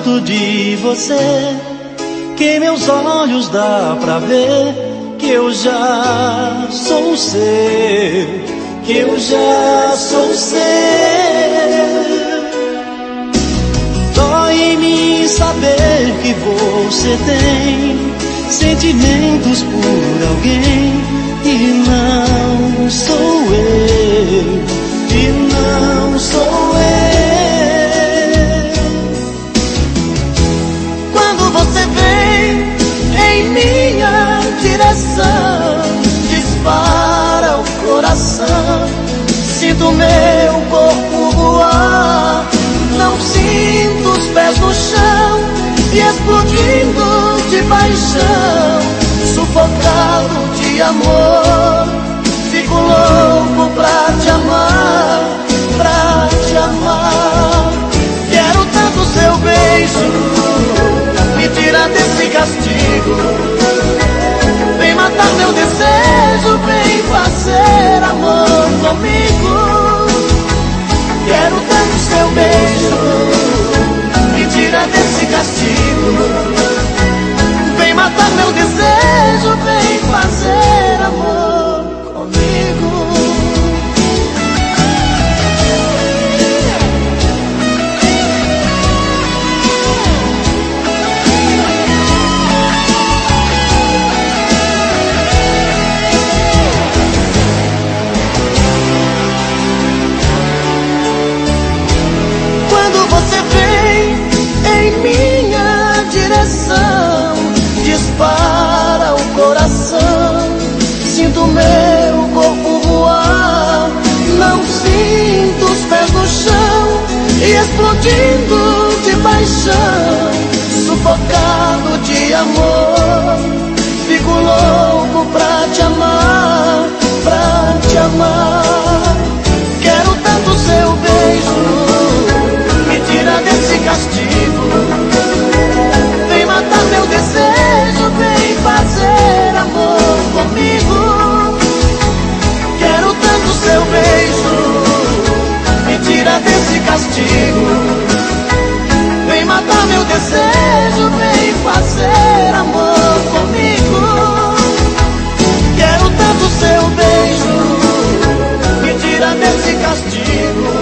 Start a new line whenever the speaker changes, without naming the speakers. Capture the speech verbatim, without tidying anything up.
tanto de você que meus olhos dá pra ver que eu já sou seu, que eu já sou seu. Dói em mim saber que você tem sentimentos por alguém e não sou eu, e não sou eu. Quando você vem em minha direção, dispara o coração, sinto meu corpo voar, não sinto os pés no chão e explodindo de paixão, sufocado de amor, fico louco pra te amar, pra te amar. Quero tanto seu beijo, me tira desse castigo, vem matar meu desejo, vem fazer amor comigo. Quero tanto seu beijo, me tira desse castigo, vem matar meu desejo, vem fazer amor comigo. Quando você vem em minha direção, dispara o coração, sinto meu corpo voar, não sinto os pés no chão e explodindo de paixão, sufocado de amor, fico louco pra te amar, pra te amar. Quero tanto seu beijo, me tira desse castigo, vem matar meu desejo, vem fazer amor comigo. Quero tanto seu beijo, me tira desse castigo, vem matar meu desejo, vem fazer amor comigo. Quero tanto seu beijo, me tira desse castigo,